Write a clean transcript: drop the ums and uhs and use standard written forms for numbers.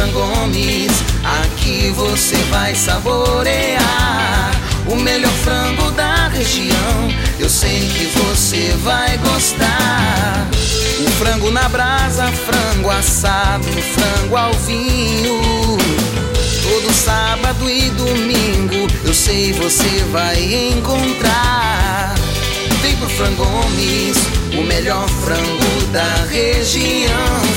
Frangomes. Aqui você vai saborear o melhor frango da região. Eu sei que você vai gostar. O frango na brasa, frango assado, frango ao vinho. Todo sábado e domingo, eu sei você vai encontrar. Vem pro Frangomes, o melhor frango da região.